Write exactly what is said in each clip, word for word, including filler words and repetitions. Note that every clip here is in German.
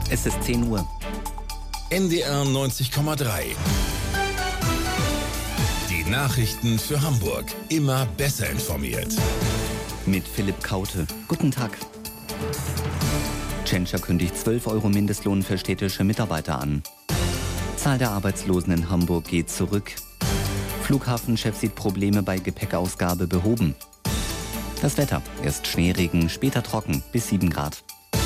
Es ist zehn Uhr. N D R neunzig Komma drei. Die Nachrichten für Hamburg. Immer besser informiert. Mit Philipp Kaute. Guten Tag. Tschentscher kündigt zwölf Euro Mindestlohn für städtische Mitarbeiter an. Zahl der Arbeitslosen in Hamburg geht zurück. Flughafenchef sieht Probleme bei Gepäckausgabe behoben. Das Wetter. Erst Schneeregen, später trocken bis sieben Grad.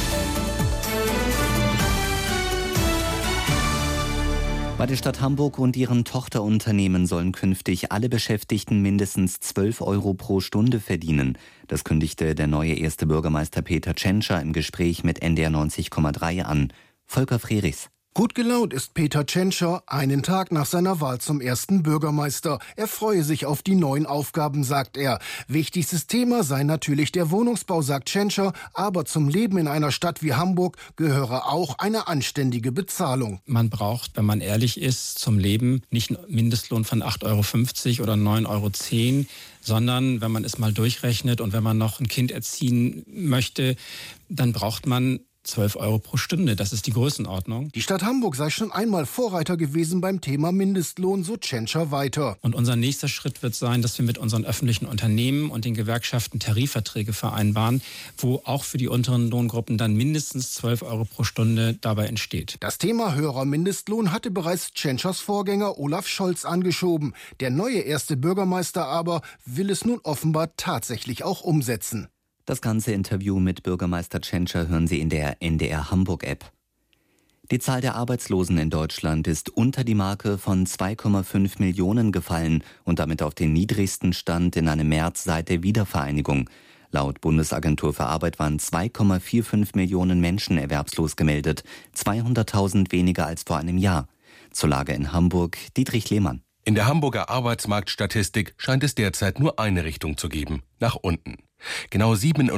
Bei der Stadt Hamburg und ihren Tochterunternehmen sollen künftig alle Beschäftigten mindestens zwölf Euro pro Stunde verdienen. Das kündigte der neue erste Bürgermeister Peter Tschentscher im Gespräch mit N D R neunzig Komma drei an. Volker Frerichs. Gut gelaunt ist Peter Tschentscher einen Tag nach seiner Wahl zum ersten Bürgermeister. Er freue sich auf die neuen Aufgaben, sagt er. Wichtigstes Thema sei natürlich der Wohnungsbau, sagt Tschentscher. Aber zum Leben in einer Stadt wie Hamburg gehöre auch eine anständige Bezahlung. Man braucht, wenn man ehrlich ist, zum Leben nicht einen Mindestlohn von acht Euro fünfzig oder neun Euro zehn, sondern wenn man es mal durchrechnet und wenn man noch ein Kind erziehen möchte, dann braucht man zwölf Euro pro Stunde, das ist die Größenordnung. Die Stadt Hamburg sei schon einmal Vorreiter gewesen beim Thema Mindestlohn, so Tschentscher weiter. Und unser nächster Schritt wird sein, dass wir mit unseren öffentlichen Unternehmen und den Gewerkschaften Tarifverträge vereinbaren, wo auch für die unteren Lohngruppen dann mindestens zwölf Euro pro Stunde dabei entsteht. Das Thema höherer Mindestlohn hatte bereits Tschentschers Vorgänger Olaf Scholz angeschoben. Der neue erste Bürgermeister aber will es nun offenbar tatsächlich auch umsetzen. Das ganze Interview mit Bürgermeister Tschentscher hören Sie in der N D R Hamburg-App. Die Zahl der Arbeitslosen in Deutschland ist unter die Marke von zwei Komma fünf Millionen gefallen und damit auf den niedrigsten Stand in einem März seit der Wiedervereinigung. Laut Bundesagentur für Arbeit waren zwei Komma fünfundvierzig Millionen Menschen erwerbslos gemeldet, zweihunderttausend weniger als vor einem Jahr. Zur Lage in Hamburg, Dietrich Lehmann. In der Hamburger Arbeitsmarktstatistik scheint es derzeit nur eine Richtung zu geben, nach unten. Genau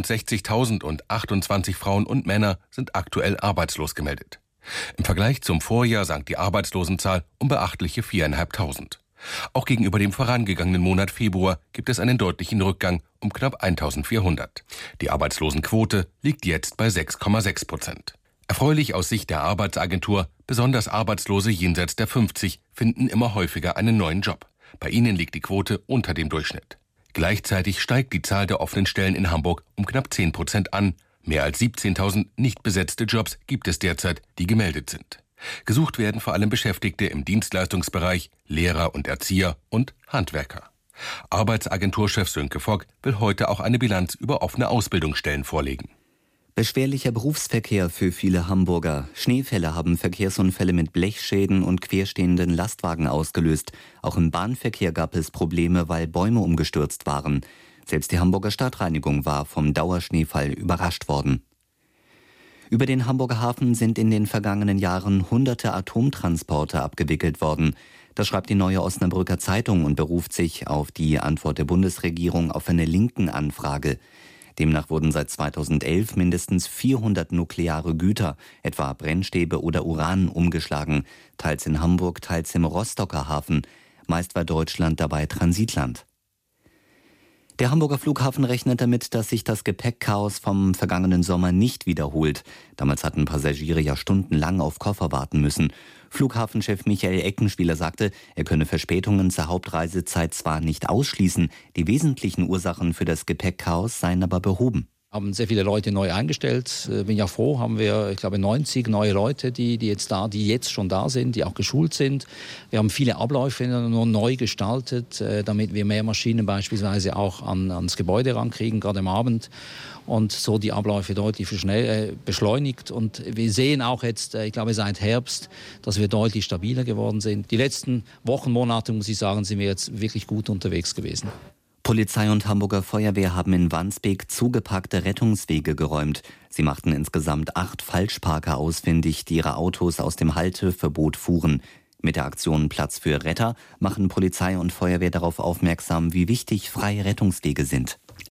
siebenundsechzigtausendachtundzwanzig Frauen und Männer sind aktuell arbeitslos gemeldet. Im Vergleich zum Vorjahr sank die Arbeitslosenzahl um beachtliche viertausendfünfhundert. Auch gegenüber dem vorangegangenen Monat Februar gibt es einen deutlichen Rückgang um knapp eintausendvierhundert. Die Arbeitslosenquote liegt jetzt bei sechs Komma sechs Prozent. Erfreulich aus Sicht der Arbeitsagentur, besonders Arbeitslose jenseits der fünfzig finden immer häufiger einen neuen Job. Bei ihnen liegt die Quote unter dem Durchschnitt. Gleichzeitig steigt die Zahl der offenen Stellen in Hamburg um knapp zehn Prozent an. Mehr als siebzehntausend nicht besetzte Jobs gibt es derzeit, die gemeldet sind. Gesucht werden vor allem Beschäftigte im Dienstleistungsbereich, Lehrer und Erzieher und Handwerker. Arbeitsagenturchef Sönke Fogg will heute auch eine Bilanz über offene Ausbildungsstellen vorlegen. Beschwerlicher Berufsverkehr für viele Hamburger. Schneefälle haben Verkehrsunfälle mit Blechschäden und querstehenden Lastwagen ausgelöst. Auch im Bahnverkehr gab es Probleme, weil Bäume umgestürzt waren. Selbst die Hamburger Stadtreinigung war vom Dauerschneefall überrascht worden. Über den Hamburger Hafen sind in den vergangenen Jahren hunderte Atomtransporte abgewickelt worden. Das schreibt die Neue Osnabrücker Zeitung und beruft sich auf die Antwort der Bundesregierung auf eine linken Anfrage. Demnach wurden seit zweitausendelf mindestens vierhundert nukleare Güter, etwa Brennstäbe oder Uran, umgeschlagen, teils in Hamburg, teils im Rostocker Hafen. Meist war Deutschland dabei Transitland. Der Hamburger Flughafen rechnet damit, dass sich das Gepäckchaos vom vergangenen Sommer nicht wiederholt. Damals hatten Passagiere ja stundenlang auf Koffer warten müssen. Flughafenchef Michael Eckenspieler sagte, er könne Verspätungen zur Hauptreisezeit zwar nicht ausschließen, die wesentlichen Ursachen für das Gepäckchaos seien aber behoben. Haben sehr viele Leute neu eingestellt. Bin ja froh, haben wir, ich glaube, neunzig neue Leute, die, die jetzt da, die jetzt schon da sind, die auch geschult sind. Wir haben viele Abläufe nur neu gestaltet, damit wir mehr Maschinen beispielsweise auch an, ans Gebäude rankriegen, gerade am Abend. Und so die Abläufe deutlich schnell, äh, beschleunigt. Und wir sehen auch jetzt, äh, ich glaube seit Herbst, dass wir deutlich stabiler geworden sind. Die letzten Wochen, Monate, muss ich sagen, sind wir jetzt wirklich gut unterwegs gewesen. Polizei und Hamburger Feuerwehr haben in Wandsbek zugepackte Rettungswege geräumt. Sie machten insgesamt acht Falschparker ausfindig, die ihre Autos aus dem Halteverbot fuhren. Mit der Aktion Platz für Retter machen Polizei und Feuerwehr darauf aufmerksam, wie wichtig freie Rettungswege sind.